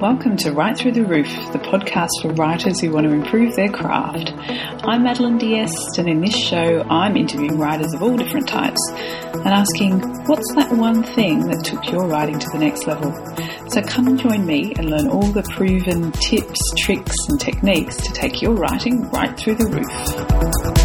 welcome to Right Through the Roof, the podcast for writers who want to improve their craft. I'm Madeline Diest, and in this show I'm interviewing writers of all different types and asking, what's that one thing that took your writing to the next level? So come and join me and learn all the proven tips, tricks and techniques to take your writing right through the roof.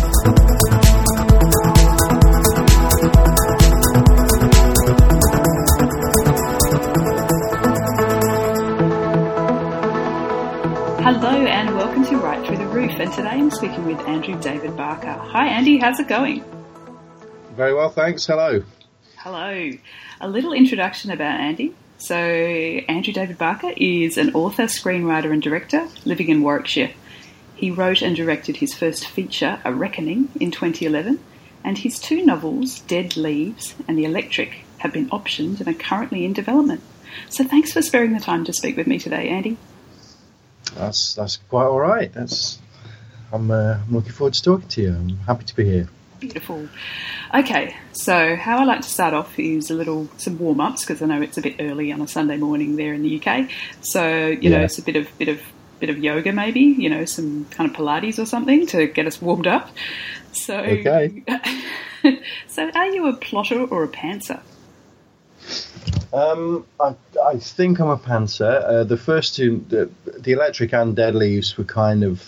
Hello and welcome to Right Through the Roof, and today I'm speaking with Andrew David Barker. Hi Andy, how's it going? Very well, thanks. Hello. Hello. A little introduction about Andy. So Andrew David Barker is an author, screenwriter and director living in Warwickshire. He wrote and directed his first feature, A Reckoning, in 2011, and his two novels, Dead Leaves and The Electric, have been optioned and are currently in development. So thanks for sparing the time to speak with me today, Andy. That's quite all right. I'm looking forward to talking to you. I'm happy to be here. Beautiful. Okay, so how I like to start off is some warm-ups, because I know it's a bit early on a Sunday morning there in the UK. So you know, it's a bit of yoga, maybe. You know, some kind of Pilates or something to get us warmed up. So okay. So, are you a plotter or a pantser? I think I'm a pantser. The first two, the Electric and Dead Leaves, were kind of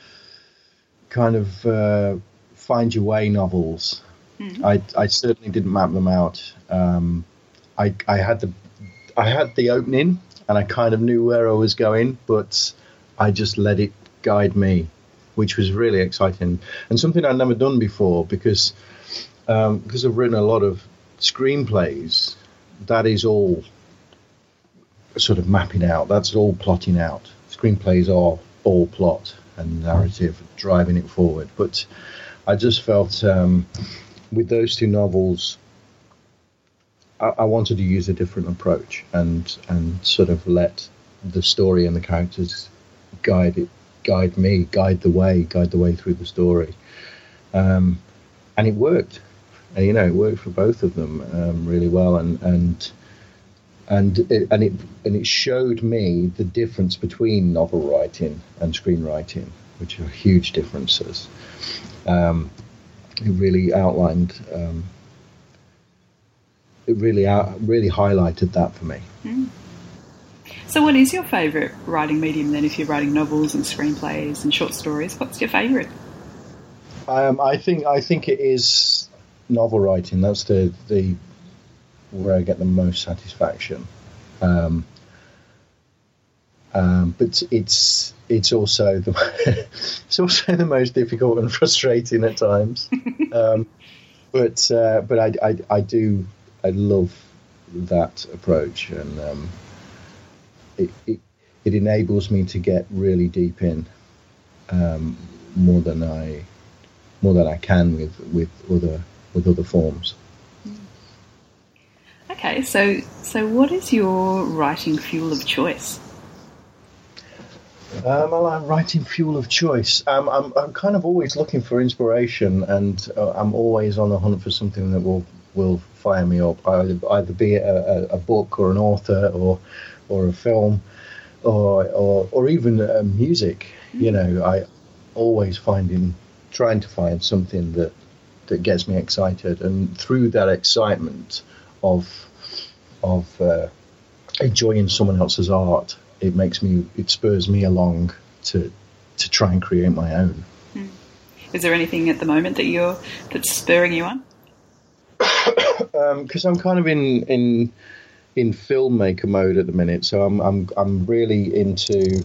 find your way novels. Mm-hmm. I certainly didn't map them out. I had the opening, and I kind of knew where I was going, but I just let it guide me, which was really exciting and something I'd never done before because I've written a lot of screenplays. That is all sort of mapping out. That's all plotting out. Screenplays are all plot and narrative, driving it forward. But I just felt with those two novels, I wanted to use a different approach and sort of let the story and the characters guide the way through the story. And it worked. And, you know, it worked for both of them really well, and it showed me the difference between novel writing and screenwriting, which are huge differences. It really outlined, it really highlighted that for me. Mm. So, what is your favourite writing medium then? If you're writing novels and screenplays and short stories, what's your favourite? I think it is novel writing. That's the where I get the most satisfaction. But it's also the most difficult and frustrating at times. But I love that approach, and it enables me to get really deep in more than I can with other forms. Okay, so what is your writing fuel of choice? I'm writing fuel of choice. I'm kind of always looking for inspiration, and I'm always on the hunt for something that will fire me up. Either be it a book or an author or a film or even music. Mm-hmm. You know, I always trying to find something that gets me excited, and through that excitement of enjoying someone else's art, it spurs me along to try and create my own. Is there anything at the moment that's spurring you on? Because I'm kind of in filmmaker mode at the minute, so I'm really into.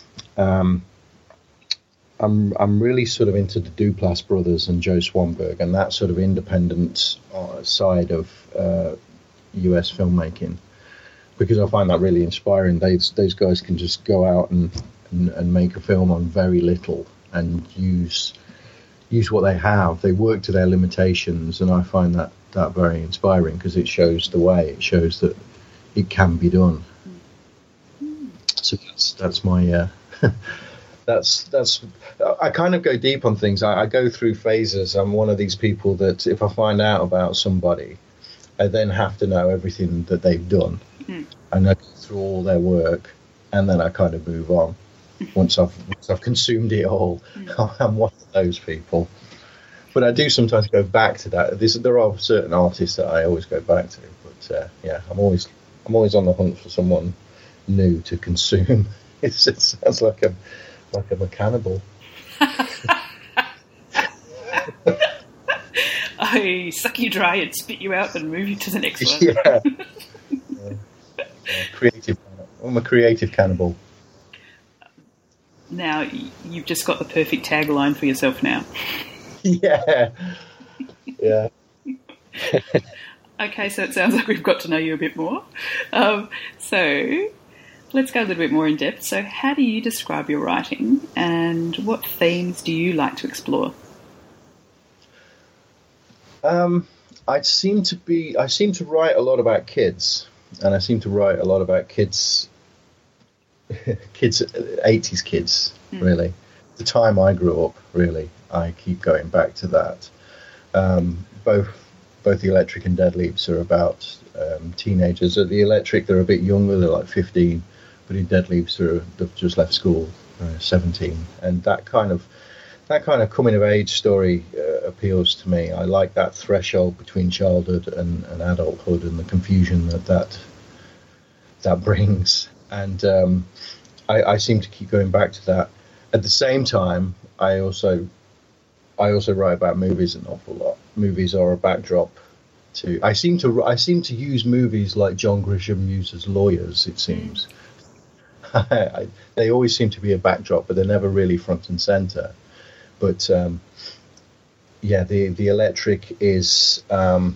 I'm really sort of into the Duplass brothers and Joe Swanberg and that sort of independent side of US filmmaking, because I find that really inspiring. Those guys can just go out and make a film on very little and use what they have. They work to their limitations, and I find that very inspiring because it shows the way. It shows that it can be done. So that's my. That's I kind of go deep on things. I go through phases. I'm one of these people that if I find out about somebody, I then have to know everything that they've done. And I go through all their work and then I kind of move on. Once I've consumed it all, I'm one of those people. But I do sometimes go back to that. There are certain artists that I always go back to. But yeah, I'm always on the hunt for someone new to consume. It sounds like I'm a cannibal. I suck you dry and spit you out and move you to the next one. Yeah. Creative. I'm a creative cannibal. Now, you've just got the perfect tagline for yourself now. Yeah. Yeah. Okay, so it sounds like we've got to know you a bit more. So let's go a little bit more in depth. So how do you describe your writing, and what themes do you like to explore? I seem to write a lot about kids, and I seem to write a lot about kids, 80s kids, really. The time I grew up, really. I keep going back to that. Both the Electric and Dead Leaps are about teenagers. At the Electric, they're a bit younger, they're like 15, but in Dead Leaps, they've just left school, 17, and that kind of coming of age story appeals to me. I like that threshold between childhood and adulthood, and the confusion that brings. And I seem to keep going back to that. At the same time, I also write about movies an awful lot. Movies are a backdrop to. I seem to use movies like John Grisham uses lawyers. It seems they always seem to be a backdrop, but they're never really front and center. But yeah, the Electric is the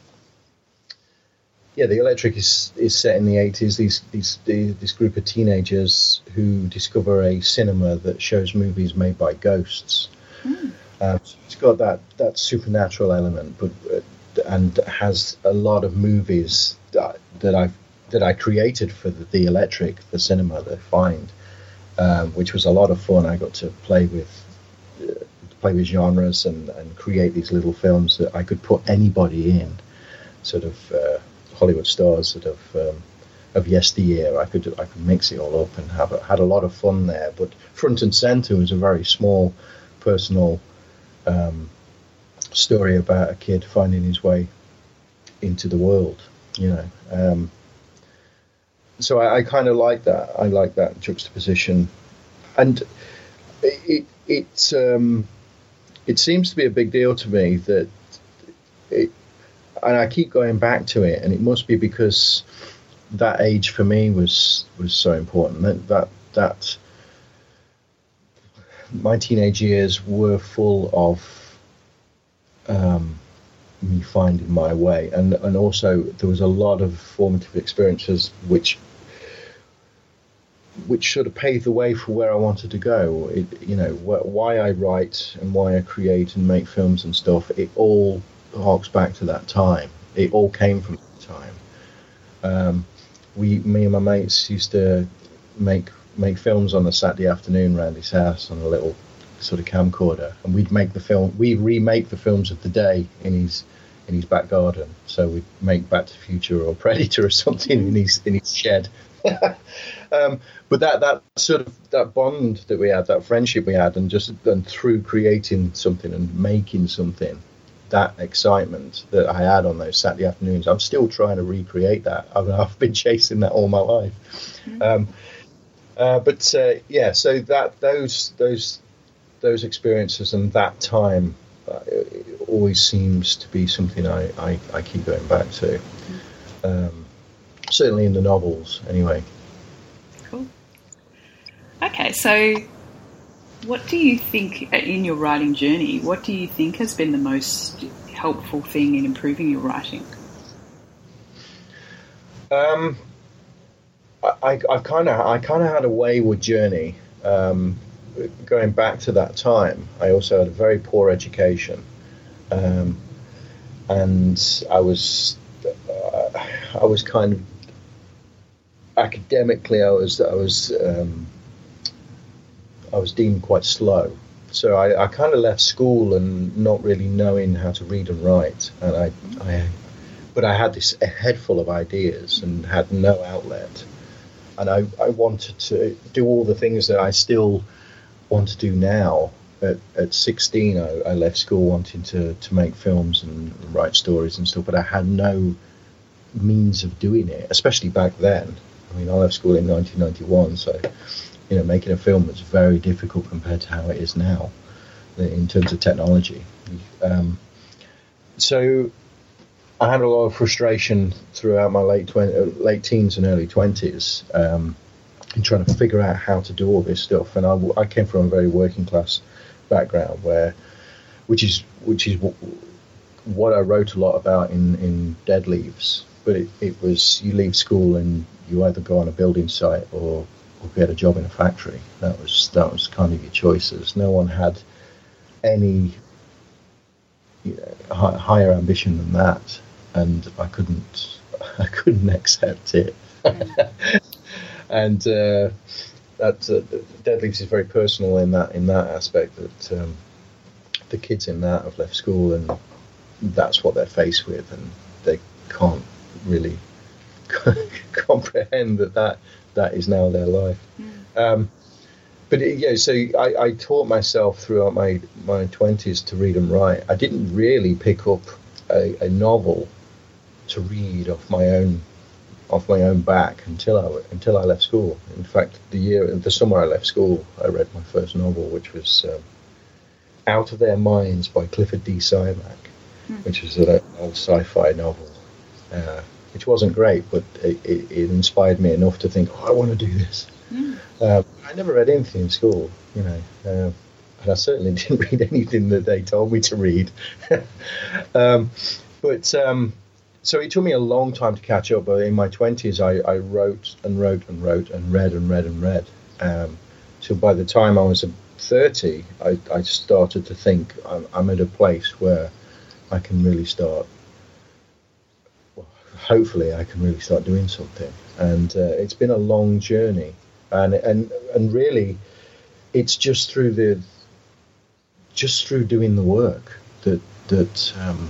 Electric is set in the 80s. This group of teenagers who discover a cinema that shows movies made by ghosts. So it's got that supernatural element, but and has a lot of movies that I created for the Electric, the cinema they find, which was a lot of fun. I got to play with genres and create these little films that I could put anybody in, sort of Hollywood stars sort of yesteryear. I could mix it all up and had a lot of fun there. But front and center was a very small, personal story about a kid finding his way into the world, so I kind of like that. I like that juxtaposition, and it seems to be a big deal to me that and I keep going back to it, and it must be because that age for me was so important. That my teenage years were full of me finding my way, and also there was a lot of formative experiences which sort of paved the way for where I wanted to go. Why I write and why I create and make films and stuff, it all harks back to that time. It all came from that time. Me and my mates used to make films on a Saturday afternoon around his house on a little sort of camcorder, and we'd remake the films of the day in his back garden. So we'd make Back to the Future or Predator or something in his shed. But that bond that we had, that friendship we had, and through creating something and making something, that excitement that I had on those Saturday afternoons, I'm still trying to recreate that. I've been chasing that all my life. So that those experiences and that time it always seems to be something I keep going back to. Certainly in the novels, anyway. Cool. Okay, so what do you think in your writing journey? What do you think has been the most helpful thing in improving your writing? I kind of had a wayward journey. Going back to that time, I also had a very poor education, and I was kind of academically, I was deemed quite slow. So I kind of left school and not really knowing how to read and write, and but I had a head full of ideas and had no outlet. and I wanted to do all the things that I still want to do now. At 16, I left school wanting to make films and write stories and stuff, but I had no means of doing it, especially back then. I mean, I left school in 1991, so making a film was very difficult compared to how it is now in terms of technology. So I had a lot of frustration throughout my late teens and early 20s in trying to figure out how to do all this stuff. And I came from a very working class background which is what I wrote a lot about in Dead Leaves. But it was, you leave school and you either go on a building site or get a job in a factory. That was kind of your choices. No one had any higher ambition than that, and I couldn't accept it. And Dead Leaves is very personal in that aspect, that the kids in that have left school and that's what they're faced with, and they can't really comprehend that is now their life. So I taught myself throughout my 20s to read and write. I didn't really pick up a novel to read off my own back until I left school. In fact, the summer I left school, I read my first novel, which was Out of Their Minds by Clifford D. Simak, which was an old sci-fi novel, which wasn't great, but it inspired me enough to think, I want to do this. I never read anything in school, and I certainly didn't read anything that they told me to read. So it took me a long time to catch up, but in my 20s I wrote and wrote and wrote and read and read and read. So by the time I was 30, I started to think I'm at a place where I can really start, hopefully I can really start doing something. And it's been a long journey. And really it's just through doing the work that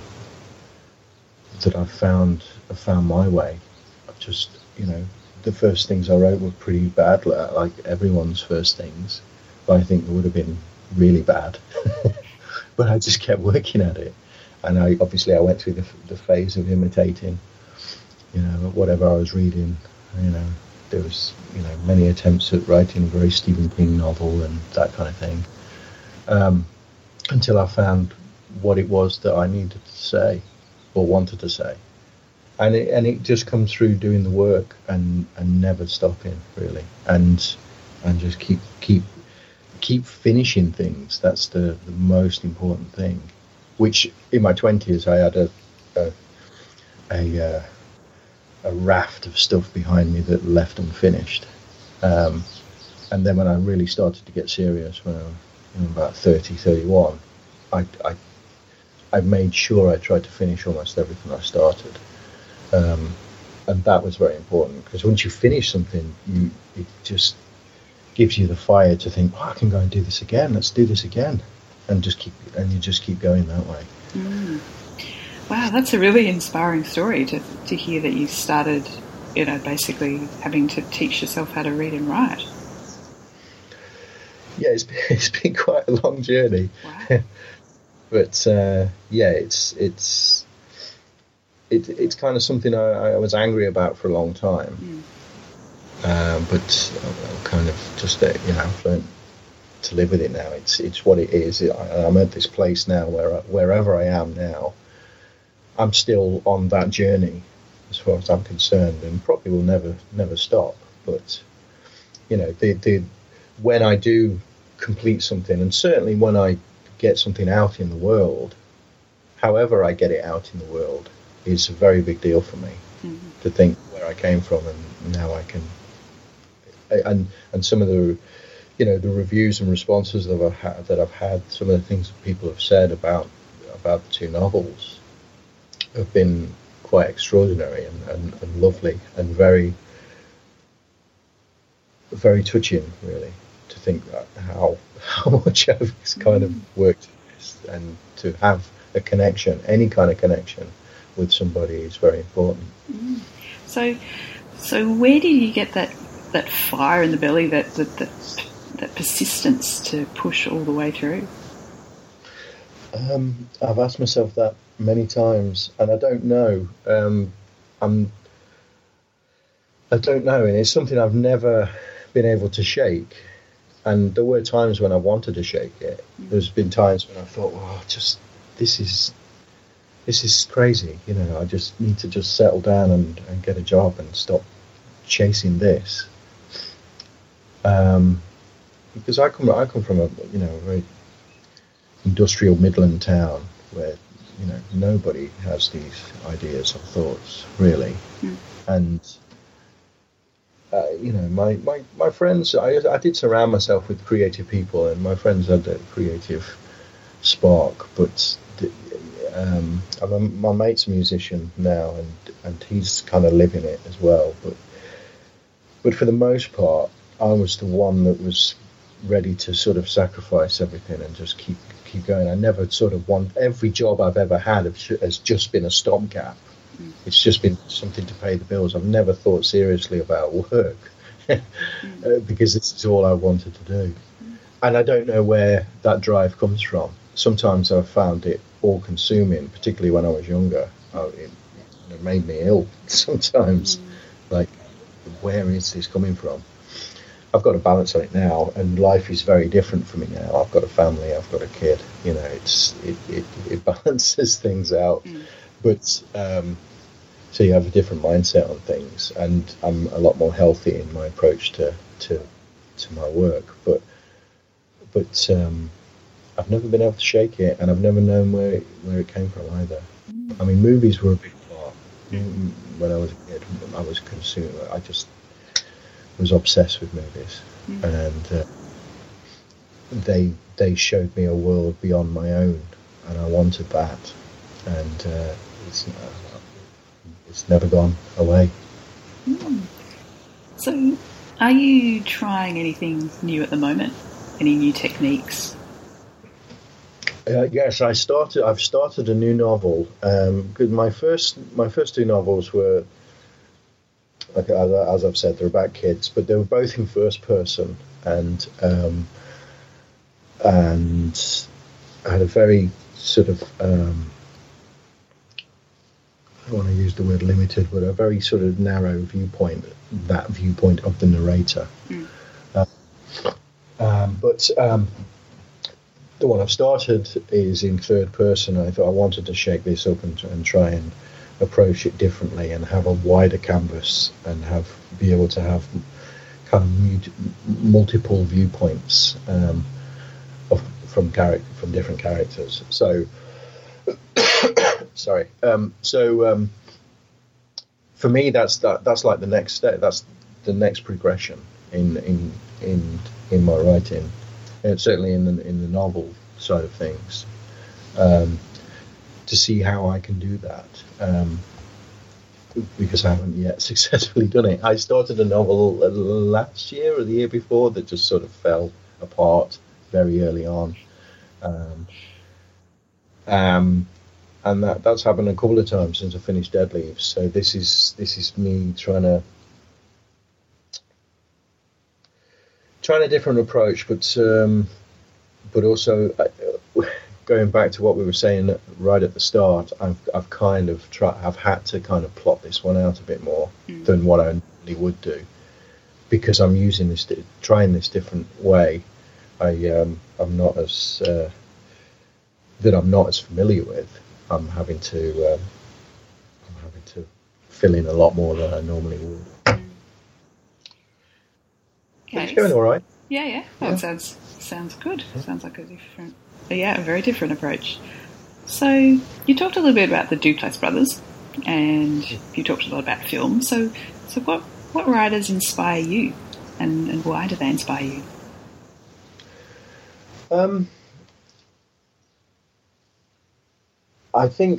I've found my way. I've just, the first things I wrote were pretty bad, like everyone's first things. But I think they would have been really bad. But I just kept working at it. And I went through the phase of imitating, whatever I was reading. There was, many attempts at writing a very Stephen King novel and that kind of thing. Until I found what it was that I needed to say or wanted to say, and it just comes through doing the work and never stopping, really, and just keep finishing things. That's the most important thing. Which in my 20s I had a raft of stuff behind me that left unfinished, and then when I really started to get serious, when I was about 30, 31, I made sure I tried to finish almost everything I started, and that was very important, because once you finish something, it just gives you the fire to think, I can go and do this again. Let's do this again, and you just keep going that way. Wow, that's a really inspiring story to hear that you started, basically having to teach yourself how to read and write. Yeah, it's been quite a long journey. Wow. But it's kind of something I was angry about for a long time. But I'm kind of just I've learned to live with it now. It's what it is. I'm at this place now where wherever I am now, I'm still on that journey as far as I'm concerned, and probably will never stop. But when I do complete something, and certainly when I get something out in the world, however I get it out in the world, is a very big deal for me. To think where I came from, and now I can, and some of the the reviews and responses that I've had, some of the things that people have said about the two novels have been quite extraordinary and lovely, and very, very touching, really, to think that how much I've kind of worked at this, and to have a connection, any kind of connection with somebody, is very important. So where did you get that that fire in the belly, that persistence to push all the way through? I've asked myself that many times, and I don't know. I don't know, and it's something I've never been able to shake. And there were times when I wanted to shake it. There's been times when I thought, "Oh, this is crazy." You know, I just need to just settle down and get a job and stop chasing this. Because I come from a very industrial Midland town where nobody has these ideas or thoughts really, and my friends. I did surround myself with creative people, and my friends had a creative spark. But my mate's a musician now, and he's kind of living it as well. But for the most part, I was the one that was ready to sort of sacrifice everything and just keep going. I never sort of want every job I've ever had has just been a stopgap. It's just been something to pay the bills. I've never thought seriously about work because this is all I wanted to do. And I don't know where that drive comes from. Sometimes I've found it all-consuming, particularly when I was younger. It made me ill sometimes. Like, where is this coming from? I've got a balance on it now, and life is very different for me now. I've got a family, I've got a kid. It balances things out. But so you have a different mindset on things, and I'm a lot more healthy in my approach to my work. But I've never been able to shake it, and I've never known where it came from either. I mean, movies were a big part. When I was a kid, I was consumed. I just was obsessed with movies, and they showed me a world beyond my own, and I wanted that, and it's never gone away. So, are you trying anything new at the moment? Any new techniques? Yes, I've started a new novel. Because my first two novels were, like, as I've said, they're about kids, but they were both in first person, and I had a very sort of I don't want to use the word limited, but a very sort of narrow viewpoint. That viewpoint of the narrator. But the one I've started is in third person. I thought I wanted to shake this up and try and approach it differently and have a wider canvas and be able to have kind of multiple viewpoints from different characters. So, sorry. For me, that's like the next step. That's the next progression in my writing. And certainly in the novel side of things, to see how I can do that, because I haven't yet successfully done it. I started a novel last year or the year before that just sort of fell apart very early on, and that's happened a couple of times since I finished Dead Leaves. So this is me trying a different approach, but also going back to what we were saying right at the start, I've kind of I've had to kind of plot this one out a bit more than what I normally would do, because I'm trying this different way. I'm not as familiar with. I'm having to fill in a lot more than I normally would. Okay. It's going all right. Yeah. Oh, it sounds good. Sounds like a very different approach. So you talked a little bit about the Duplass brothers, and you talked a lot about film. So what writers inspire you, and why do they inspire you? I think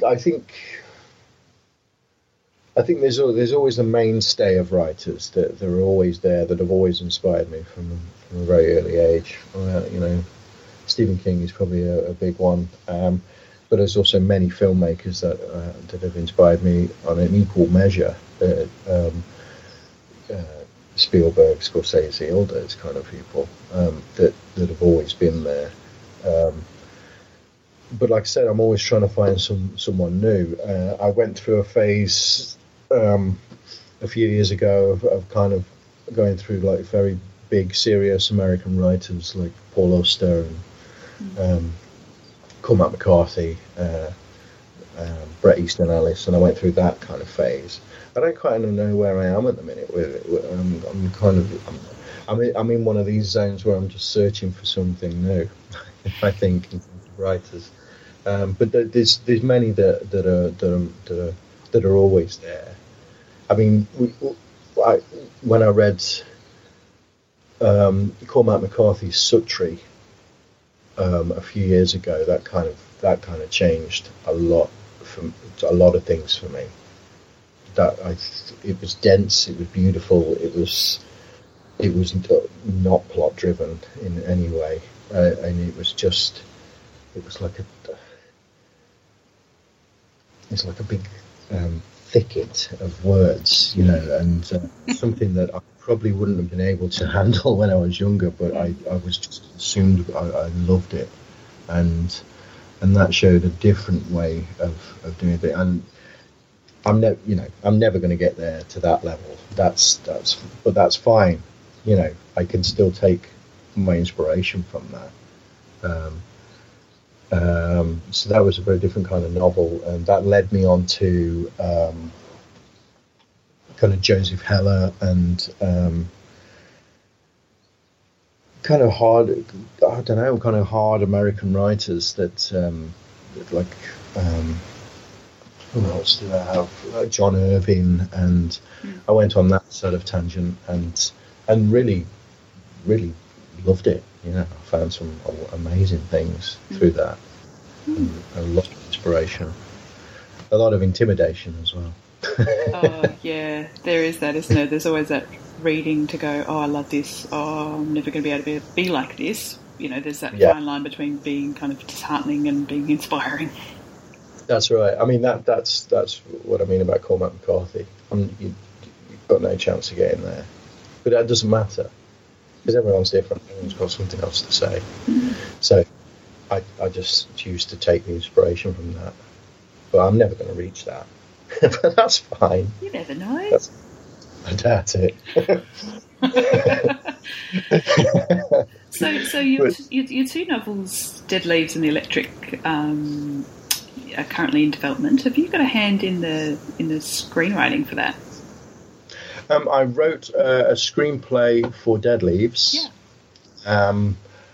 there's always a mainstay of writers that are always there, that have always inspired me from a very early age. Stephen King is probably a big one, but there's also many filmmakers that have inspired me on an equal measure. Spielberg, Scorsese, all those kind of people that have always been there. But like I said, I'm always trying to find someone new. I went through a phase a few years ago of kind of going through like very big, serious American writers like Paul Auster and Cormac McCarthy, Bret Easton Ellis, and I went through that kind of phase. I don't quite know where I am at the minute with it. I'm in one of these zones where I'm just searching for something new. I think in terms of writers, but there's many that are always there. I mean, when I read Cormac McCarthy's Suttree a few years ago, that kind of changed a lot of things for me. It was dense, it was beautiful, it was not plot driven in any way, and it was like a big thicket of words, and something that I probably wouldn't have been able to handle when I was younger, but I was just assumed I loved it, and that showed a different way of doing it. And I'm never going to get there to that level. But that's fine. I can still take my inspiration from that. So that was a very different kind of novel, and that led me on to kind of Joseph Heller and kind of hard American writers that like who else did I have? John Irving, and I went on that sort of tangent and really loved it. I found some amazing things through that, and a lot of inspiration, a lot of intimidation as well. Oh yeah, there is that, isn't there? There's always that reading to go, oh, I love this. Oh, I'm never going to be able to be like this. There's that fine line between being kind of disheartening and being inspiring. That's right. I mean, that's what I mean about Cormac McCarthy. You've got no chance of getting there, but that doesn't matter because everyone's different. Everyone's got something else to say. So I just choose to take the inspiration from that, but I'm never going to reach that. But that's fine. You never know. I doubt it. So your two novels, Dead Leaves and The Electric, are currently in development. Have you got a hand in the screenwriting for that? I wrote a screenplay for Dead Leaves, and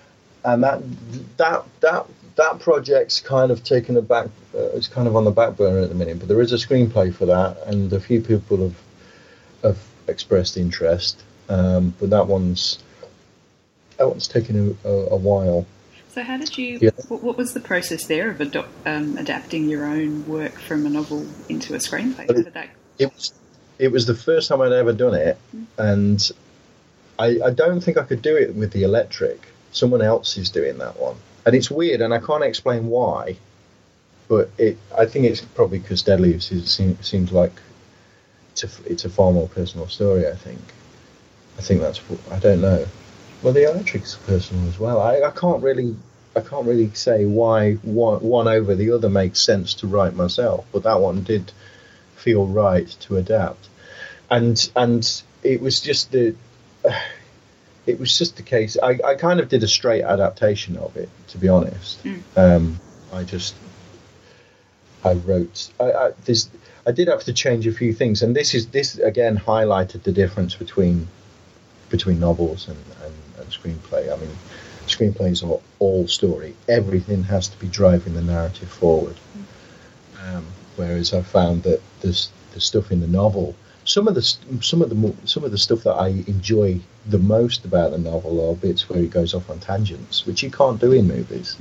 that project's kind of taken a back. It's kind of on the back burner at the minute, but there is a screenplay for that, and a few people have expressed interest. But that one's taken a while. So how did you? What was the process there of adapting your own work from a novel into a screenplay? How did that? It was the first time I'd ever done it, and I don't think I could do it with The Electric. Someone else is doing that one, and it's weird, and I can't explain why. But I think it's probably because Dead Leaves seems like it's a far more personal story. I think that's. I don't know. Well, The Electric's personal as well. I can't really say why one over the other makes sense to write myself, but that one did feel right to adapt, and it was just the case. I kind of did a straight adaptation of it, to be honest. I did have to change a few things, and this again highlighted the difference between novels and screenplay. I mean, screenplays are all story. Everything has to be driving the narrative forward. Whereas I found that the stuff in the novel, some of the stuff that I enjoy the most about the novel are bits where it goes off on tangents, which you can't do in movies.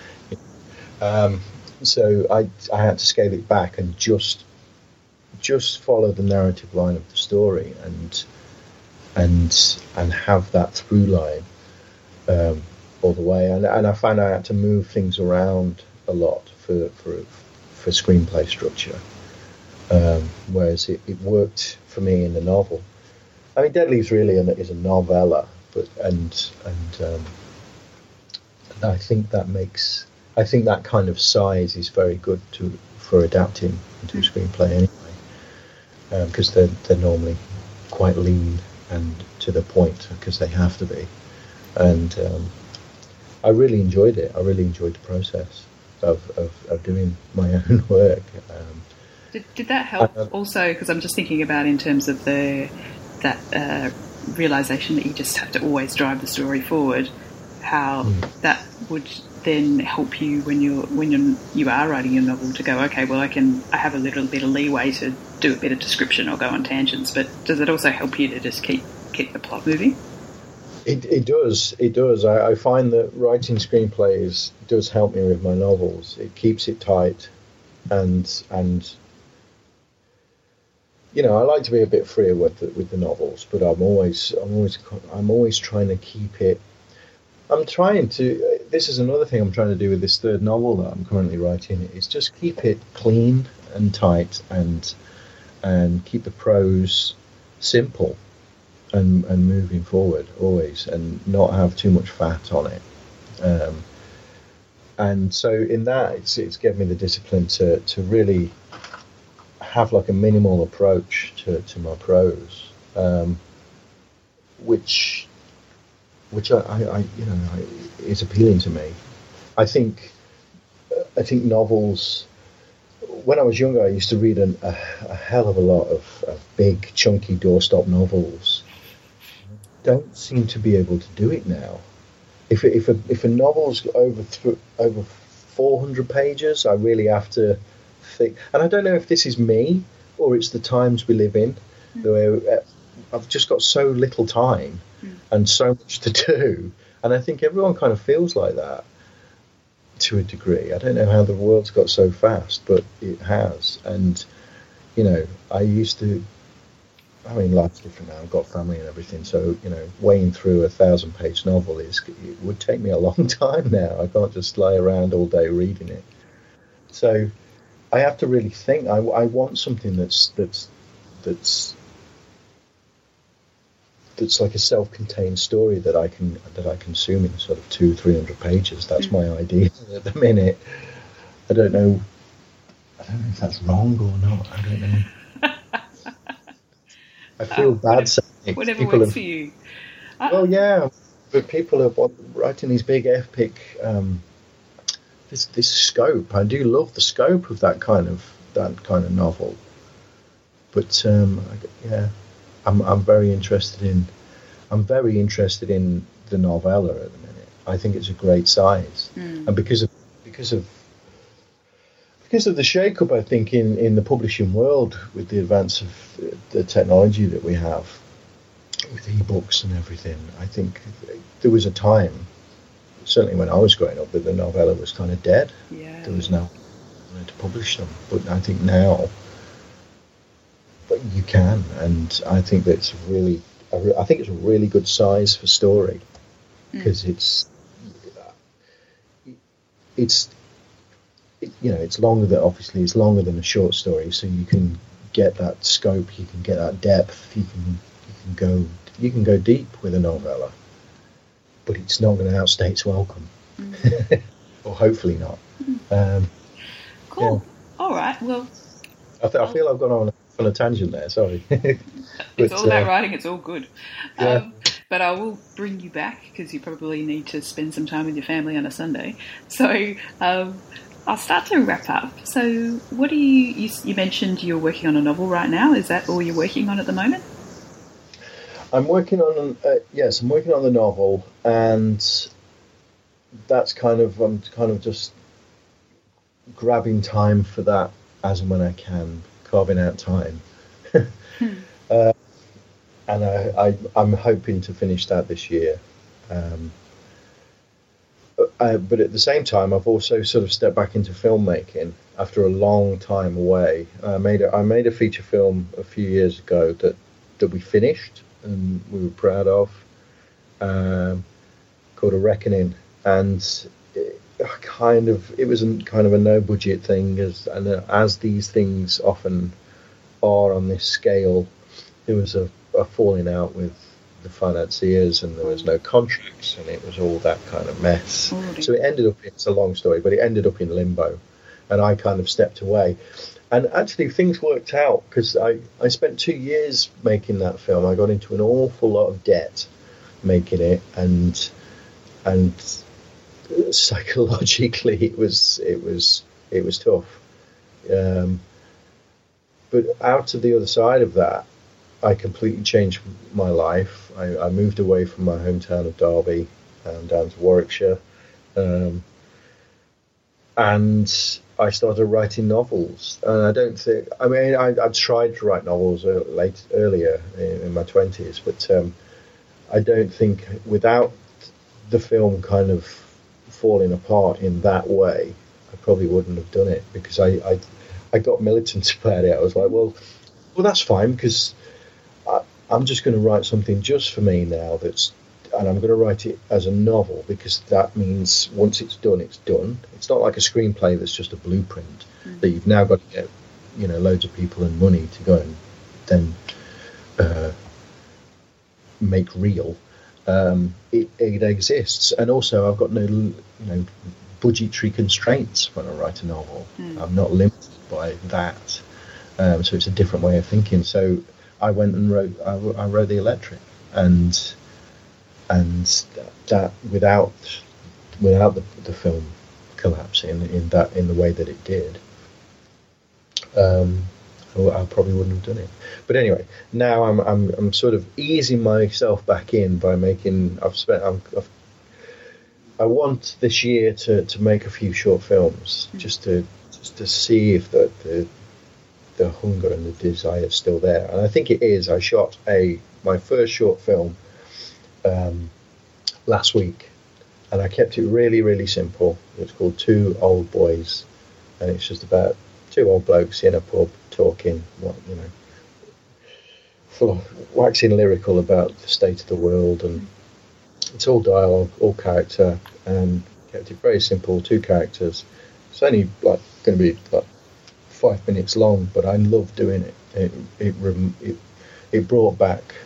So I had to scale it back and just follow the narrative line of the story and have that through line all the way. And I found I had to move things around a lot for screenplay structure, whereas it worked for me in the novel. I mean, Dead Leaves really is a novella, but and I think that kind of size is very good for adapting into a screenplay anyway, because they're normally quite lean and to the point because they have to be, and I really enjoyed it. I really enjoyed the process of doing my own work. Did that help also? Because I'm just thinking about in terms of that realization that you just have to always drive the story forward. How that would then help you when you are writing your novel to go, okay, well, I have a little bit of leeway to do a bit of description or go on tangents. But does it also help you to just keep the plot moving? It does. It does. I find that writing screenplays does help me with my novels. It keeps it tight, and you know, I like to be a bit freer with the novels, but I'm always trying to keep it. I'm trying to. This is another thing I'm trying to do with this third novel that I'm currently writing. Is just keep it clean and tight, and keep the prose simple, and moving forward always, and not have too much fat on it. And so in that, it's given me the discipline to really have like a minimal approach to my prose, which I you know is appealing to me. I think novels. When I was younger, I used to read a hell of a lot of big, chunky doorstop novels. I don't seem to be able to do it now. If a novel's over 400 pages, I really have to think. And I don't know if this is me or it's the times we live in. Where I've just got so little time and so much to do, and I think everyone kind of feels like that to a degree. I don't know how the world's got so fast, but it has. And you know, life's different now. I've got family and everything, so you know, weighing through a 1,000-page novel it would take me a long time now. I can't just lie around all day reading it. So I have to really think. I want something that's like a self-contained story that I can consume in sort of 200-300 pages. That's my idea at the minute. I don't know if that's wrong or not. I don't know. I feel bad saying it. Whatever works for you. Well, yeah, but people are writing these big epic. This scope. I do love the scope of that kind of novel. But yeah. I'm very interested in the novella at the minute. I think it's a great size, and because of the shake-up, I think in the publishing world with the advance of the technology that we have with e-books and everything, I think there was a time, certainly when I was growing up, that the novella was kind of dead. Yeah. There was no way to publish them, but I think now. But you can, and I think that's I think it's a really good size for story because it's longer than it's longer than a short story, so you can get that scope, you can get that depth, you can go deep with a novella, but it's not going to outstay its welcome, or hopefully not. Cool. Yeah. All right. Well, I feel I've gone on a tangent there, sorry. It's all about writing, it's all good. Yeah. But I will bring you back because you probably need to spend some time with your family on a Sunday. So I'll start to wrap up. So what do you mentioned you're working on a novel right now. Is that all you're working on at the moment? I'm working on the novel, and that's I'm kind of just grabbing time for that as and when I can. Carving out time, and I'm hoping to finish that this year. But at the same time, I've also sort of stepped back into filmmaking after a long time away. I made a feature film a few years ago that we finished and we were proud of, called A Reckoning, and it was kind of a no budget thing, as these things often are on this scale. There was a a falling out with the financiers, and there was no contracts, and it was all that kind of mess. So it ended up, it's a long story, but it ended up in limbo, and I kind of stepped away. And actually things worked out, because I spent 2 years making that film. I got into an awful lot of debt making it, and psychologically it was tough. But out of the other side of that, I completely changed my life. I moved away from my hometown of Derby down to Warwickshire, and I started writing novels. And I don't think, I mean, I'd tried to write novels earlier in my 20s, but I don't think without the film kind of falling apart in that way, I probably wouldn't have done it, because I got militant about it. I was like, well, that's fine, because I'm just going to write something just for me now, and I'm going to write it as a novel, because that means once it's done, it's done. It's not like a screenplay that's just a blueprint that you've now got to get, loads of people and money to go and then make real. It exists, and also I've got no, budgetary constraints when I write a novel. I'm not limited by that, so it's a different way of thinking. So I went and wrote The Electric, and that without the film collapsing in the way that it did, I probably wouldn't have done it. But anyway, now I'm sort of easing myself back in by making. I want this year to make a few short films, just to see if the hunger and the desire is still there, and I think it is. I shot my first short film last week, and I kept it really, really simple. It's called Two Old Boys, and it's just about two old blokes in a pub talking, full of waxing lyrical about the state of the world, and it's all dialogue, all character, and kept it very simple. 2 characters. It's only going to be 5 minutes long, but I love doing it. It brought back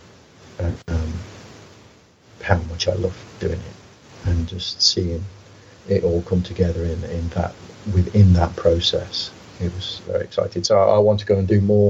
how much I love doing it, and just seeing it all come together within that process. It was very exciting. So I want to go and do more.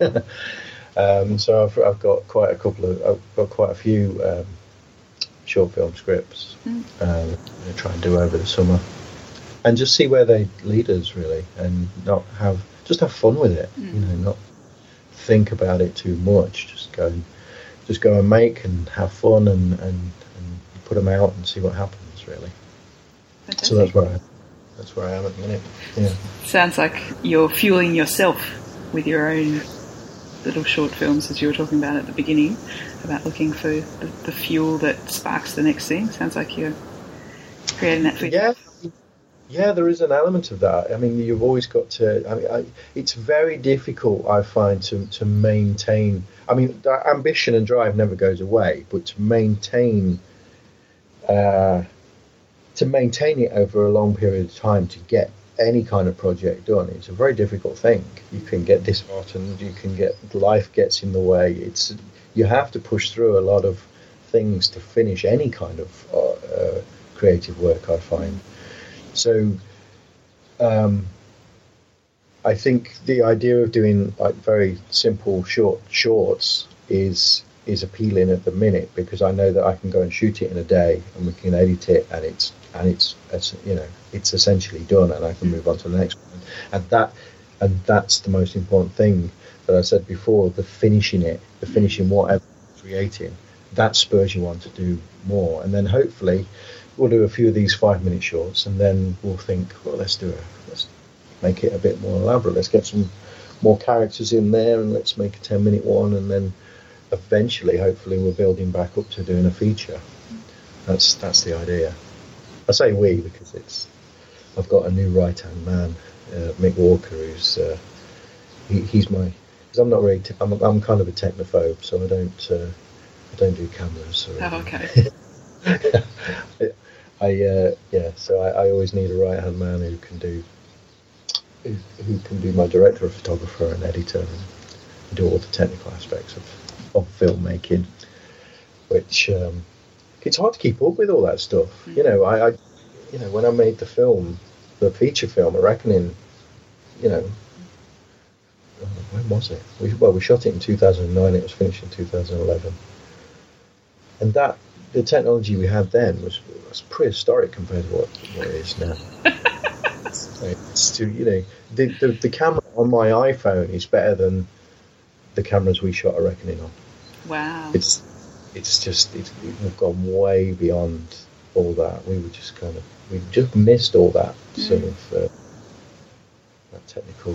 So I've got quite a few short film scripts. I'm going to try and do over the summer, and just see where they lead us, really, and just have fun with it. Not think about it too much. Just go and make and have fun and put them out and see what happens, really. Fantastic. So that's where I am at the minute. Yeah. Sounds like you're fueling yourself with your own little short films, as you were talking about at the beginning, about looking for the fuel that sparks the next thing. Sounds like you're creating that for you. Yeah, there is an element of that. I mean, you've always got to. It's very difficult, I find, to maintain. I mean, ambition and drive never goes away, but to maintain it over a long period of time, to get any kind of project done, it's a very difficult thing. You can get disheartened, life gets in the way. You have to push through a lot of things to finish any kind of creative work, I find. So I think the idea of doing very simple shorts is appealing at the minute, because I know that I can go and shoot it in a day, and we can edit it, and it's essentially done, and I can move on to the next one. And that's the most important thing that I said before, the finishing whatever you're creating, that spurs you on to do more. And then hopefully we'll do a few of these 5-minute shorts, and then we'll think, well, let's make it a bit more elaborate. Let's get some more characters in there, and let's make a 10-minute one, and then eventually, hopefully, we're building back up to doing a feature. That's the idea. I say we because I've got a new right-hand man, Mick Walker, who's he's my. Because I'm not really. I'm kind of a technophobe, so I don't do cameras. Okay. So I always need a right-hand man who can do my director, a photographer, and editor, and do all the technical aspects of filmmaking, which it's hard to keep up with all that stuff. You know, I when I made the feature film, A Reckoning, you know, when was it? We shot it in 2009. It was finished in 2011, and the technology we had then was prehistoric compared to what it is now. It's too, you know, the camera on my iPhone is better than the cameras we shot A Reckoning on. Wow. We've gone way beyond all that. We just missed all that sort of that technical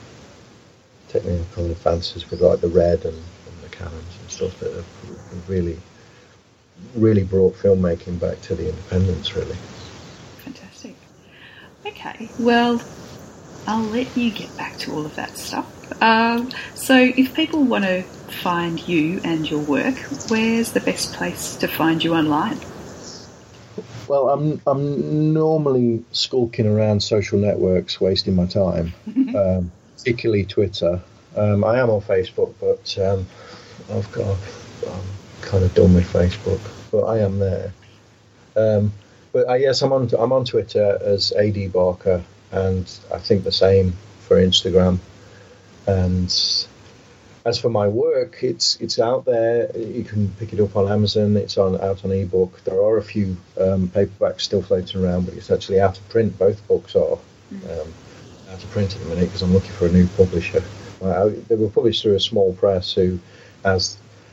advances with like the Red and the Canons and stuff that have really brought filmmaking back to the independence, really. Fantastic. Okay, well, I'll let you get back to all of that stuff. So if people want to find you and your work, where's the best place to find you online? Well, I'm normally skulking around social networks, wasting my time, particularly Twitter. I am on Facebook, but I'm kind of done with Facebook, but I am there. But yes, I'm on Twitter as AD Barker, and I think the same for Instagram. And as for my work, it's out there. You can pick it up on Amazon. It's out on ebook. There are a few paperbacks still floating around, but it's actually out of print. Both books are out of print at the minute because I'm looking for a new publisher. They were published through a small press who, as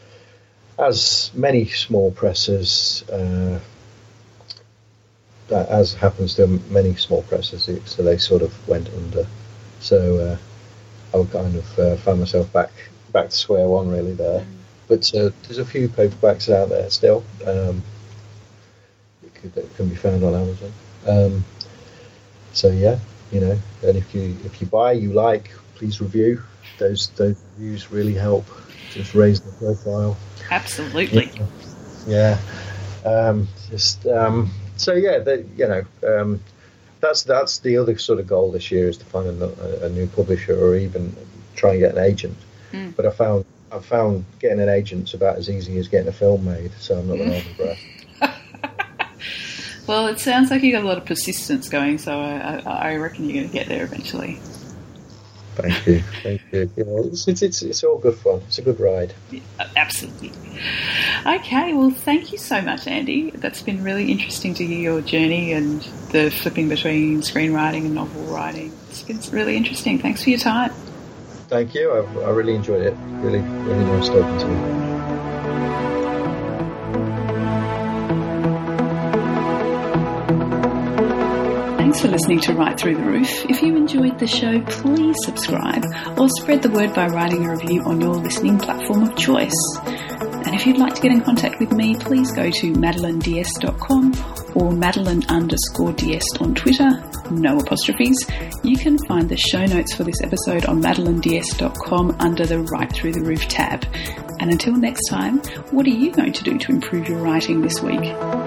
many small presses, as happens to many small presses, so they sort of went under. So I kind of found myself back to square one really there. But there's a few paperbacks out there still that can be found on Amazon. So yeah, you know, and if you buy, you like, please review. Those reviews really help just raise the profile. Absolutely. Yeah. So yeah, that's the other sort of goal this year, is to find a new publisher or even try and get an agent. But I found getting an agent's about as easy as getting a film made, so I'm not going to hold my breath. Well, it sounds like you got a lot of persistence going, so I reckon you're going to get there eventually. Thank you. You know, it's all good fun. It's a good ride. Yeah, absolutely. Okay, well, thank you so much, Andy. That's been really interesting to hear your journey and the flipping between screenwriting and novel writing. It's been really interesting. Thanks for your time. Thank you. I really enjoyed it. Really, really nice talking to you. Thanks for listening to Right Through the Roof. If you enjoyed the show, please subscribe or spread the word by writing a review on your listening platform of choice. And if you'd like to get in contact with me, please go to madeleineds.com or Madeline_DS on Twitter, no apostrophes. You can find the show notes for this episode on madeleineds.com under the Right Through the Roof tab. And until next time, what are you going to do to improve your writing this week?